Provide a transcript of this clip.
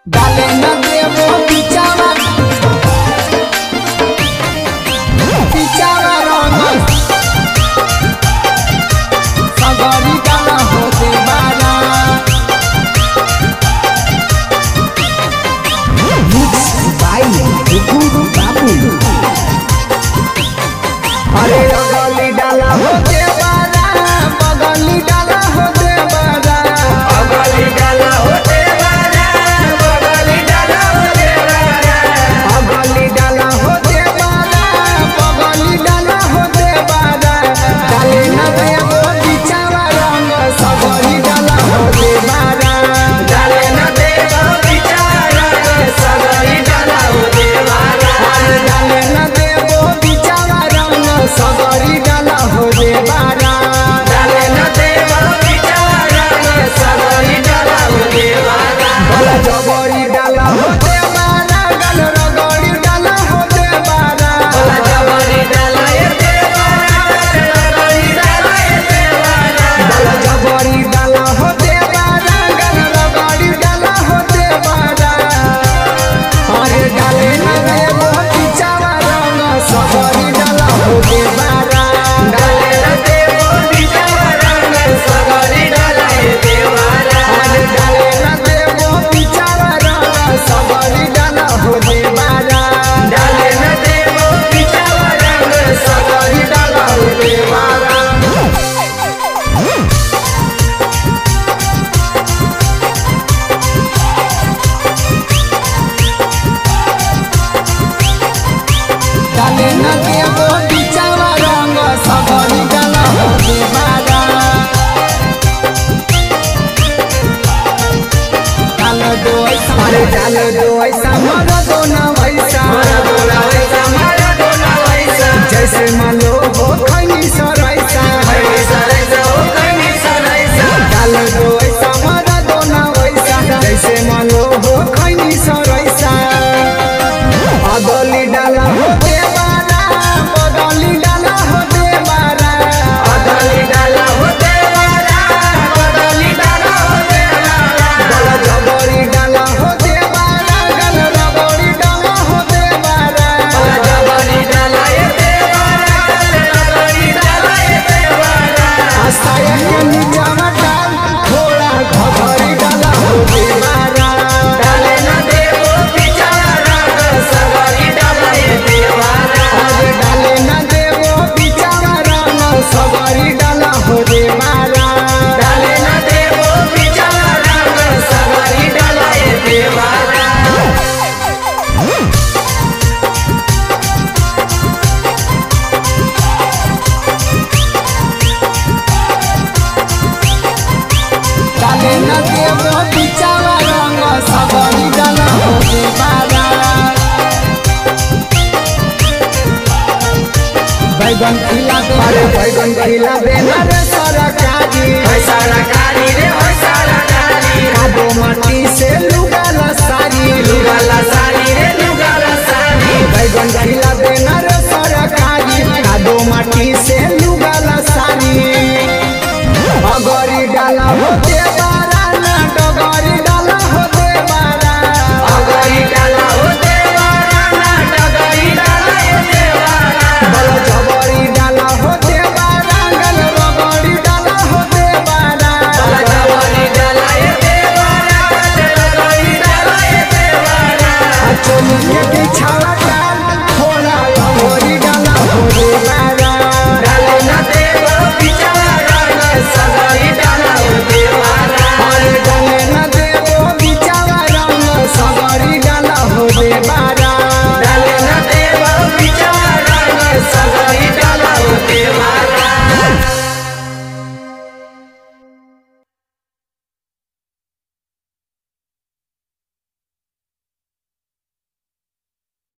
डाले न देबो पिचावा पिचावा रंग सगरी डाला होते बारा मिक्स बाय गुरु बाबू अरे अगली डाला होते बारा बगली डाला होते बारा अगली डाला होते बारा बगली डाला होते बारा अगली डाला होते बारा बगली डाला होते बारा डाले न देबो पिचावा रंग सगरी डाला होते बारा डाले न देबो पिचावा सगरी डाला होते बारा डाले न देबो पिचावा रंग सगरी डाला होते बारा डाले न देबो पिचावा सगरी डाला होते बारा भला जबरी डाला होते बारा गल रगड़ी डाला होते बारा भला जबरी डाला होते बारा रगड़ी डाला होते बारा भला जबरी डाला होते बारा गल रगड़ी डाला होते बारा अरे डाले न देबो पिचावा रंग सगरी डाला होते बारा डाले न देबो पिचावा सगरी डाला होते बारा अरे डाले न देबो पिचावा रंग सगरी डाला होते बारा डाले न देबो पिचावा सगरी डाला होते बारा डाले न देबो पिचावा रंग सगरी डाला होते बारा डाल दो ऐसा मर दो ना वैसा मारा बोला वैसा मारा बोला वैसा जैसे मानो हो खैनी सरैसा खैनी सरैसा हो खैनी सरैसा डाल दो ऐसा मर दो ना वैसा जैसे मानो हो खैनी सरैसा अगली डाला होते बारा बगली डाला होते बारा अगली डाला होते बारा बगली डाला होते बारा बड़ा जबरी डाला होते बारा गल रगड़ी डाला होते बारा बड़ा जबरी डाला होते बारा रगड़ी डाला होते बारा आसाया के नीचावा डाल थोड़ा घघरी डाला होते बारा डाले न देबो पिचावा सगरी डाला होते बारा अरे डाले न देबो पिचावा रंग सगरी डाला होते बारा डाले न देबो पिचावा सगरी डाला होते बारा डाले न देबो पिचावा रंग सगरी डाला होते बारा बैगन खिला दे अरे बैगन खिला दे रे सरकारी होय सरकारी रे होय सरकारी कादो माटी से लुगाला सारी लुगाला सारी रे लुगाला सारी बैगन खिला दे रे सरकारी कादो माटी से लुगाला सारी अगरी डाला होते बारा ना डगरी डाला होते बारा अगरी डाला होते बारा ना डगरी डाला होते बारा बला जबरी डाला होते बारा गल रगड़ी डाला होते बारा बला जबरी डाला होते बारा डगरी डाला होते बारा चोली के बिछावा डाल थोड़ा अगरी डाला होते बारा